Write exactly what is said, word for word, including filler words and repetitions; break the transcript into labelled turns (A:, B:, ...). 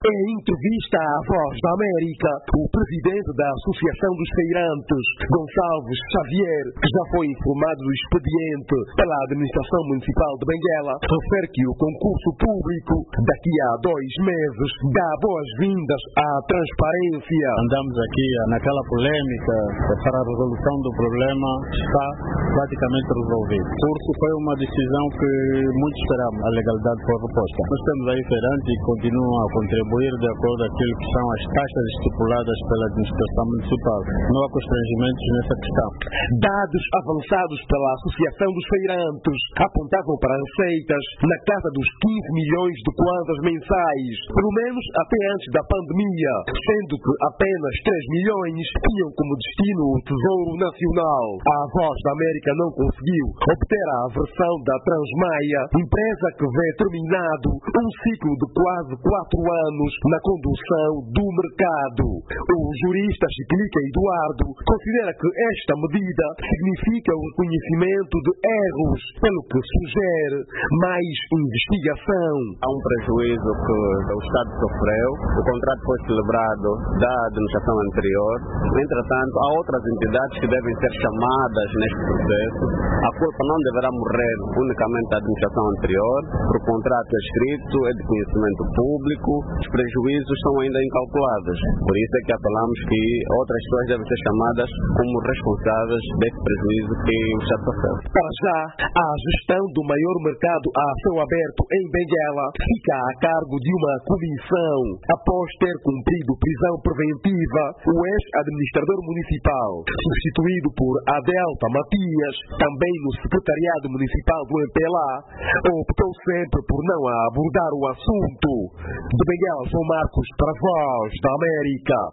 A: Em entrevista à Voz da América, o presidente da Associação dos Feirantes, Gonçalves Xavier, que já foi informado do expediente pela Administração Municipal de Benguela, refere que o concurso público, daqui a dois meses, dá boas-vindas à transparência.
B: Andamos aqui naquela polêmica para a resolução do problema, está praticamente resolvido. O curso foi uma decisão que muito esperamos, a legalidade foi reposta. Nós temos aí feirantes e continuam a contribuir de acordo com aquilo que são as taxas estipuladas pela administração municipal. Não há constrangimentos nessa questão.
A: Dados avançados pela Associação dos Feirantes apontavam para receitas na casa dos quinze milhões de kwanzas mensais, pelo menos até antes da pandemia, sendo que apenas três milhões tinham como destino o Tesouro Nacional. A Voz da América não conseguiu obter a versão da Transmaia, empresa que vê terminado um ciclo de quase quatro anos na condução do mercado. O jurista Chiquilica Eduardo considera que esta medida significa o reconhecimento de erros, pelo que sugere mais investigação.
C: Há um prejuízo que o Estado sofreu, o contrato foi celebrado da administração anterior, entretanto há outras entidades que devem ser chamadas neste processo. A culpa não deverá morrer unicamente da administração anterior, porque o contrato é escrito, é de conhecimento público, os prejuízos são ainda incalculáveis. Por isso é que apelamos que outras pessoas devem ser chamadas como responsáveis desse prejuízo que o Estado sofreu.
A: Para já, a gestão do maior mercado a céu aberto em Benguela fica a cargo de uma comissão. Após ter cumprido prisão preventiva, o ex-administrador municipal, substituído por Adelta Matias, também no secretariado municipal do M P L A, optou sempre por não abordar o assunto. De Benguela, sou Marcos para a Voz da América.